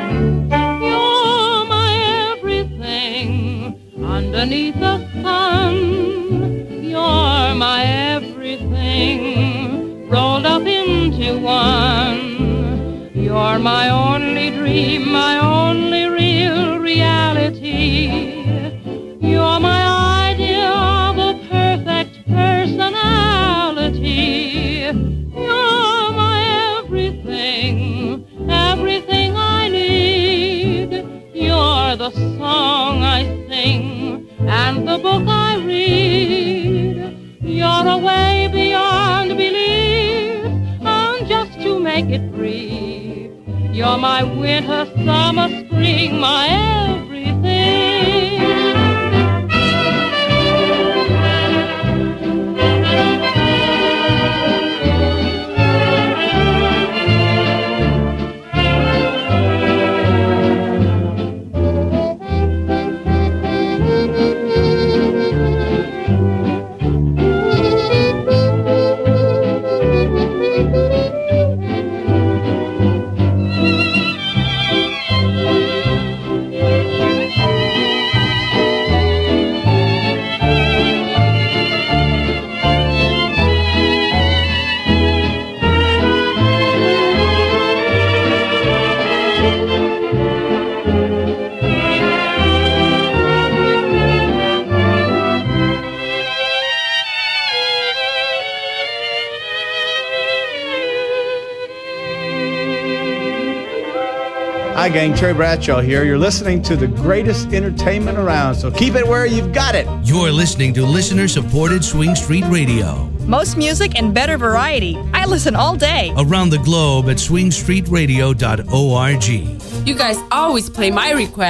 You're my everything underneath the sun. You're my everything rolled up into one. You're my only dream, my only real reality. You're my idea of a perfect personality. You're my everything, everything I need. You're the song I sing and the book I read. You're a way beyond belief, and just to make it brief, you're my winter, summer, spring, my everything. Hi, gang. Terry Bradshaw here. You're listening to the greatest entertainment around, so keep it where you've got it. You're listening to listener-supported Swing Street Radio. Most music and better variety. I listen all day. Around the globe at swingstreetradio.org. You guys always play my request.